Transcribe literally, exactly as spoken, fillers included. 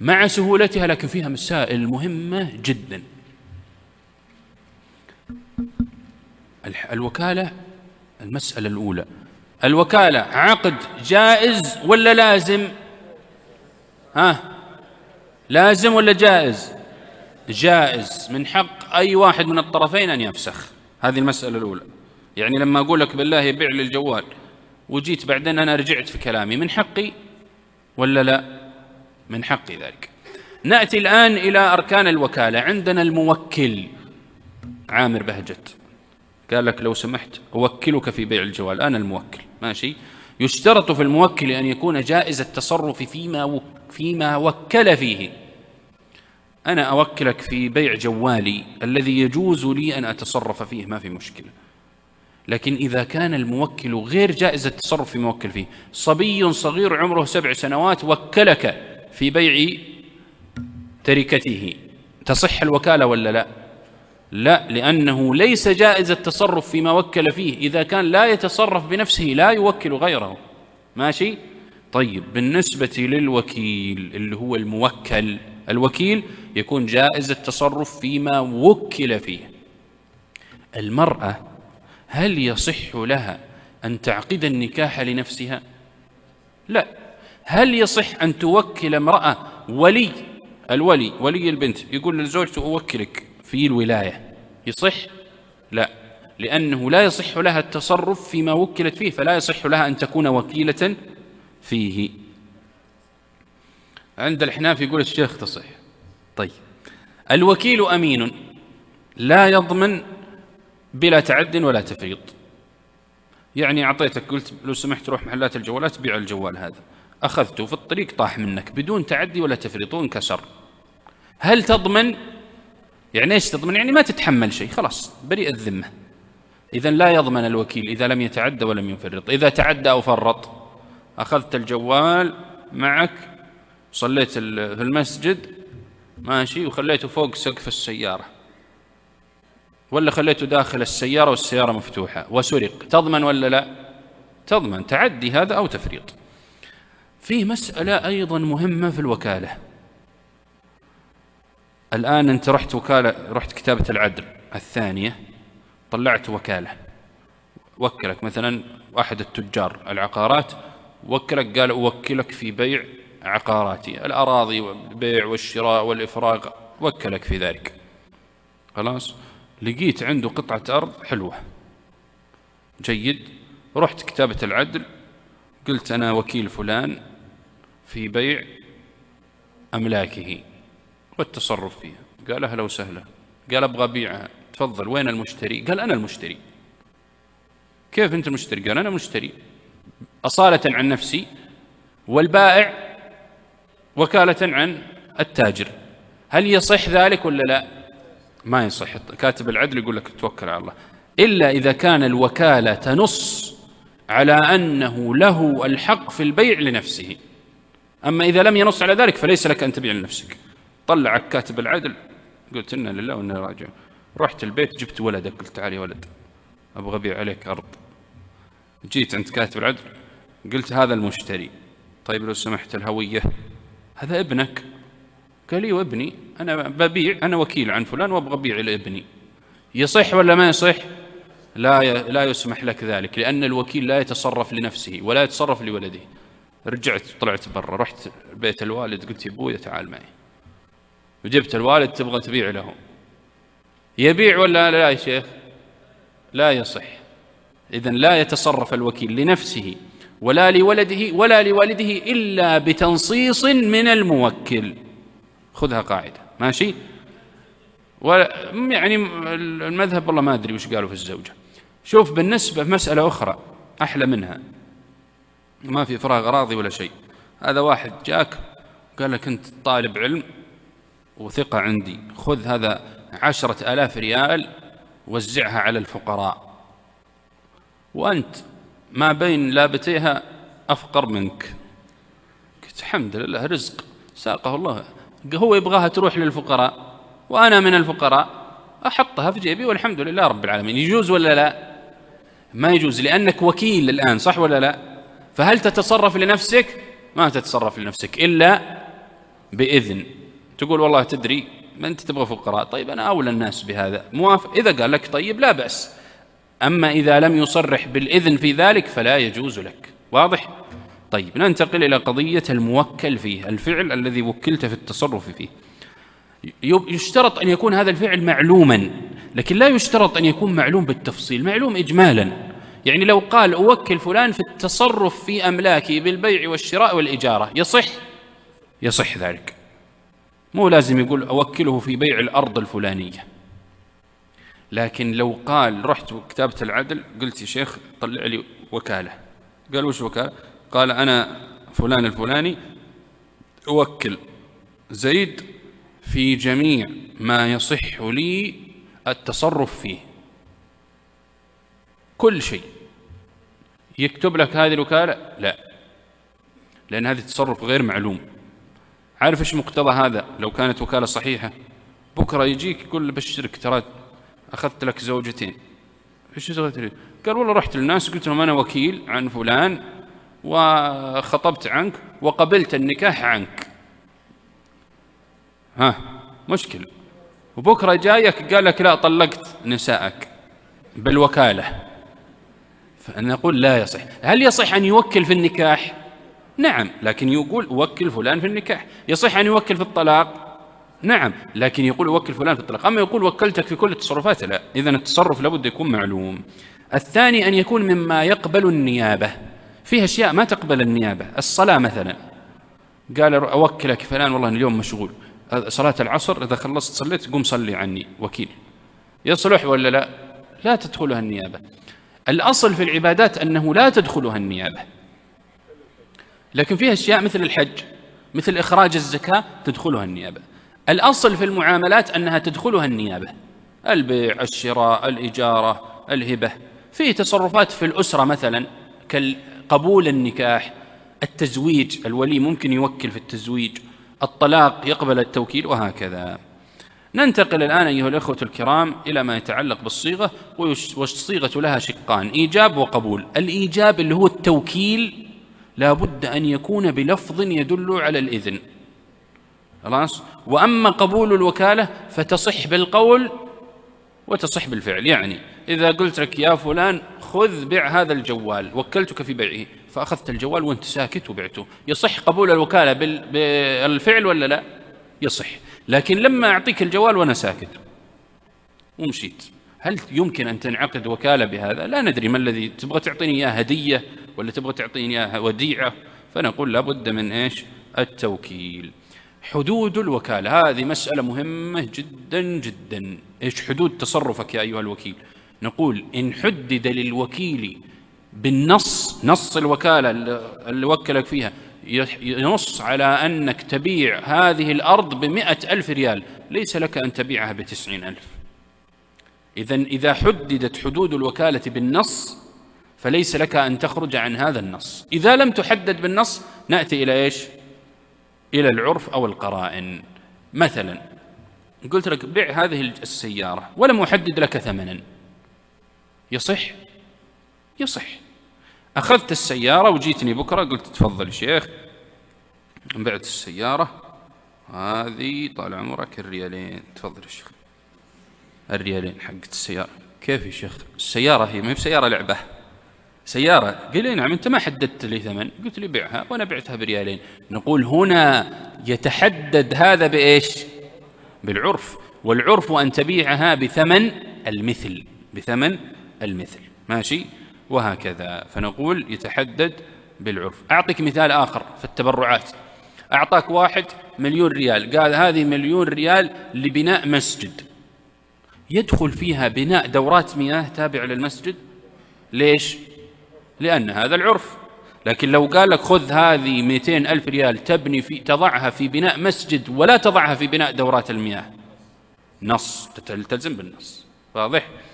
مع سهولتها، لكن فيها مسائل مهمة جدا. الوكالة، المسألة الأولى، الوكالة عقد جائز ولا لازم؟ ها، لازم ولا جائز؟ جائز، من حق أي واحد من الطرفين أن يفسخ. هذه المسألة الأولى. يعني لما أقول لك بالله بيع لي الجوال وجيت بعدين أنا رجعت في كلامي، من حقي ولا لا؟ من حقي ذلك. نأتي الآن إلى أركان الوكالة. عندنا الموكل، عامر بهجت قال لك لو سمحت أوكلك في بيع الجوال، أنا الموكل، ماشي. يشترط في الموكل أن يكون جائز التصرف فيما فيما وكل فيه. أنا أوكلك في بيع جوالي الذي يجوز لي أن أتصرف فيه، ما في مشكلة. لكن إذا كان الموكل غير جائز التصرف في موكل فيه، صبي صغير عمره سبع سنوات وكلك في بيع تركته، تصح الوكالة ولا لا؟ لا، لأنه ليس جائز التصرف فيما وكل فيه إذا كان لا يتصرف بنفسه، لا يوكل غيره، ماشي. طيب، بالنسبة للوكيل اللي هو الموكل، الوكيل يكون جائز التصرف فيما وكل فيه. المرأة هل يصح لها أن تعقد النكاح لنفسها؟ لا. هل يصح أن توكل امرأة ولي، الولي ولي البنت يقول لزوجته أوكلك في الولاية، يصح؟ لا، لأنه لا يصح لها التصرف فيما وكلت فيه، فلا يصح لها أن تكون وكيلة فيه. عند الحناف يقول الشيخ تصح. طيب، الوكيل أمين لا يضمن بلا تعد ولا تفريط. يعني أعطيتك، قلت لو سمحت روح محلات الجوالات بيع الجوال هذا، أخذته في الطريق طاح منك بدون تعدي ولا تفريط وانكسر، هل تضمن؟ يعني ايش تضمن؟ يعني ما تتحمل شيء، خلاص بريء الذمة. إذا لا يضمن الوكيل إذا لم يتعدى ولم يفرط. إذا تعدى أو فرط، أخذت الجوال معك صليت في المسجد، ماشي، وخليته فوق سقف السيارة ولا خليته داخل السيارة والسيارة مفتوحة وسرق، تضمن ولا لا؟ تضمن، تعدي هذا أو تفريط. فيه مسألة أيضا مهمة في الوكالة. الآن أنت رحت وكالة، رحت كتابة العدل الثانية، طلعت وكالة، وكلك مثلا واحد التجار العقارات، وكلك قال أوكلك في بيع عقاراتي، الأراضي والبيع والشراء والإفراغ، وكلك في ذلك. خلاص، لقيت عنده قطعة أرض حلوة، جيد، رحت كتابة العدل قلت أنا وكيل فلان في بيع أملاكه والتصرف فيها. قال أهلا وسهلا. قال أبغى أبيعها، تفضل، وين المشتري؟ قال أنا المشتري. كيف أنت المشتري؟ قال أنا مشتري أصالة عن نفسي، والبائع وكالة عن التاجر. هل يصح ذلك ولا لا؟ ما يصح. كاتب العدل يقول لك توكل على الله، إلا إذا كان الوكالة تنص على أنه له الحق في البيع لنفسه. أما إذا لم ينص على ذلك فليس لك أن تبيع لنفسك. طلعك كاتب العدل، قلت إنا لله وإنا راجعون. رحت البيت جبت ولدك، قلت تعال يا ولد أبغى أبيع عليك أرض. جيت عند كاتب العدل قلت هذا المشتري، طيب لو سمحت الهوية، هذا ابنك. قال لي وابني، أنا ببيع، أنا وكيل عن فلان وأبغى أبيع لابني. يصح ولا ما يصح؟ لا ي... لا يسمح لك ذلك، لأن الوكيل لا يتصرف لنفسه ولا يتصرف لولده. رجعت طلعت برا، رحت بيت الوالد قلت يا أبوي تعال معي، وجبت الوالد تبغى تبيع له. يبيع ولا لا يا شيخ؟ لا يصح. إذن لا يتصرف الوكيل لنفسه ولا لولده ولا لوالده إلا بتنصيص من الموكل. خذها قاعدة، ماشي. يعني المذهب والله ما أدري وش قالوا في الزوجة. شوف، بالنسبة مسألة أخرى أحلى منها، ما في فراغ أراضي ولا شيء. هذا واحد جاك قال لك أنت طالب علم وثقة عندي، خذ هذا عشرة آلاف ريال وزعها على الفقراء، وأنت ما بين لابتيها أفقر منك. قلت الحمد لله، رزق ساقه الله، هو يبغاها تروح للفقراء وأنا من الفقراء، أحطها في جيبي والحمد لله رب العالمين. يجوز ولا لا؟ ما يجوز، لأنك وكيل الآن، صح ولا لا؟ فهل تتصرف لنفسك؟ ما تتصرف لنفسك إلا بإذن، تقول والله تدري ما أنت تبغى فقراء، طيب أنا أولى الناس بهذا، موافق. إذا قال لك طيب لا بأس، أما إذا لم يصرح بالإذن في ذلك فلا يجوز لك. واضح؟ طيب ننتقل إلى قضية الموكل فيه، الفعل الذي وكلت في التصرف فيه. يشترط أن يكون هذا الفعل معلوما، لكن لا يشترط أن يكون معلوم بالتفصيل، معلوم إجمالا. يعني لو قال أوكل فلان في التصرف في أملاكي بالبيع والشراء والإجارة، يصح؟ يصح ذلك، مو لازم يقول أوكله في بيع الأرض الفلانية. لكن لو قال رحت كتابة العدل قلت يا شيخ طلع لي وكالة، قال وش وكالة؟ قال أنا فلان الفلاني أوكل زيد في جميع ما يصح لي التصرف فيه، كل شيء. يكتب لك هذه الوكالة؟ لا، لأن هذا التصرف غير معلوم. عارف إيش مقتضى هذا؟ لو كانت وكالة صحيحة بكرة يجيك يقول بشرك ترى أخذت لك زوجتين. إيش زوجتين؟ قال والله رحت للناس قلت لهم أنا وكيل عن فلان وخطبت عنك وقبلت النكاح عنك. ها مشكلة. وبكرة جايك قال لك لا طلقت نسائك بالوكالة، فنقول لا يصح. هل يصح أن يوكل في النكاح؟ نعم، لكن يقول أوكل فلان في النكاح. يصح أن يوكل في الطلاق؟ نعم، لكن يقول أوكل فلان في الطلاق. أما يقول وكلتك في كل التصرفات، لا. إذن التصرف لابد يكون معلوم. الثاني أن يكون مما يقبل النيابة. فيه أشياء ما تقبل النيابة، الصلاة مثلا، قال أوكلك فلان والله اليوم مشغول، صلاة العصر إذا خلصت صليت قم صلي عني، وكيل. يصلح ولا لا؟ لا تدخلها النيابة. الأصل في العبادات أنه لا تدخلها النيابة، لكن فيها أشياء مثل الحج مثل إخراج الزكاة تدخلها النيابة. الأصل في المعاملات أنها تدخلها النيابة، البيع، الشراء، الإجارة، الهبة. فيه تصرفات في الأسرة مثلا كقبول النكاح، التزويج، الولي ممكن يوكل في التزويج، الطلاق يقبل التوكيل، وهكذا. ننتقل الآن أيها الأخوة الكرام إلى ما يتعلق بالصيغة، والصيغة لها شقان، إيجاب وقبول. الإيجاب اللي هو التوكيل لا بد أن يكون بلفظ يدل على الإذن، خلاص. وأما قبول الوكالة فتصح بالقول وتصح بالفعل. يعني إذا قلت لك يا فلان خذ بيع هذا الجوال، وكلتك في بيعه، فأخذت الجوال وانت ساكت وبعته، يصح قبول الوكالة بالفعل ولا لا؟ يصح. لكن لما أعطيك الجوال وأنا ساكت ومشيت، هل يمكن أن تنعقد وكالة بهذا؟ لا ندري ما الذي تبغى تعطيني إياه، هدية ولا تبغى تعطيني إياه وديعة؟ فنقول لابد من إيش؟ التوكيل. حدود الوكالة هذه مسألة مهمة جدا جدا. إيش حدود تصرفك يا أيها الوكيل؟ نقول إن حدد للوكيل بالنص، نص الوكالة اللي وكلك فيها ينص على أنك تبيع هذه الأرض بمئة ألف ريال، ليس لك أن تبيعها بتسعين ألف. إذن إذا حددت حدود الوكالة بالنص فليس لك أن تخرج عن هذا النص. إذا لم تحدد بالنص نأتي إلى إيش؟ إلى العرف أو القرائن. مثلا قلت لك بيع هذه السيارة ولم أحدد لك ثمنا، يصح؟ يصح. أخذت السيارة وجيتني بكرة قلت تفضل يا شيخ بعت السيارة هذه طال عمرك الريالين، تفضل يا شيخ الريالين حقت السيارة. كيف يا شيخ؟ السيارة هي ما هي بسيارة لعبة، سيارة. قال لي نعم أنت ما حددت لي ثمن، قلت لي بيعها وأنا بعتها بريالين. نقول هنا يتحدد هذا بإيش؟ بالعرف، والعرف أن تبيعها بثمن المثل، بثمن المثل، ماشي؟ وهكذا. فنقول يتحدد بالعرف. أعطيك مثال آخر في التبرعات. أعطاك واحد مليون ريال، قال هذه مليون ريال لبناء مسجد، يدخل فيها بناء دورات مياه تابعة للمسجد. ليش؟ لأن هذا العرف. لكن لو قال لك خذ هذه مئتين ألف ريال تبني في تضعها في بناء مسجد ولا تضعها في بناء دورات المياه، نص، تلتزم بالنص. واضح؟